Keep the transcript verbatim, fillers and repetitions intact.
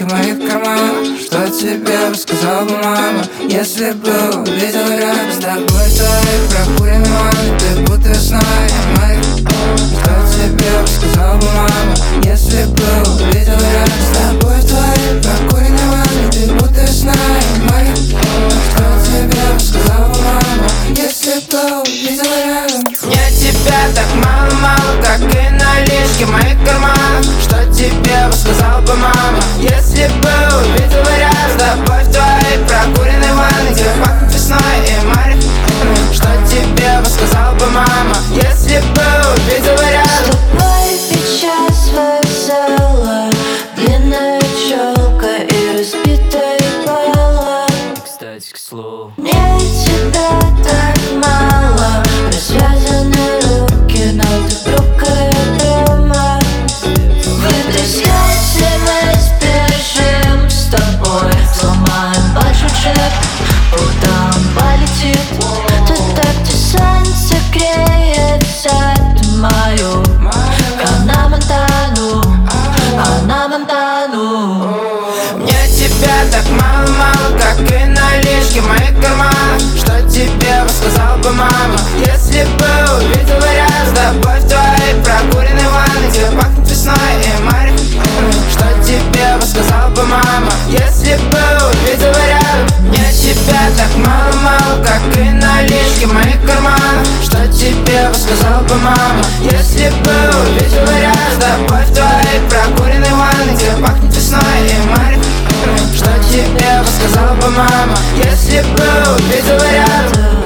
в моих карманах? Что тебе сказал бы мама, если бы увидела рядом с тобой в твоей прокуренной ванной? Ты будто весной в моих. Что тебе сказал бы мама, если бы увидела рядом с тобой в твоей прокуренной ванной? Ты будто весной в моих. Что тебе сказал бы мама, если бы увидела рядом? Мне тебя так мало-мало, как и налички в моих карманах. Что тебе сказал бы мама, если бы увидела рядом с тобой в твоей прокуренной ванной, где пахнет весной и марихуаной? Что тебе сказал бы мама, если бы увидела рядом? С тобой сейчас вокзала, длинная челка и разбитая бала. Кстати, к слову, мне тебя так мало, развязаны руки, но ты брюкая дома. В этой связи мы спешим с тобой, сломаем большой джек, куда он полетит. Ты так, где солнце греется, ты мою Ханна Монтану, Ханна Монтану. мне тебя так мало-мало, как и налички в моих карманах. Что тебе сказал бы мама, если бы увидела рядом с тобой в твоей прокуренной ванной, где пахнет весной и марихуаной? Что тебе сказал бы мама, если бы увидела рядом? Мне тебя так мало-мало, как и налички в моих карманах. Что тебе сказал бы мама, если бы увидела рядом с тобой в твоей прокуренной ванной, где пахнет весной и марихуаной? Что тебе сказал бы мама, если бы увидела рядом?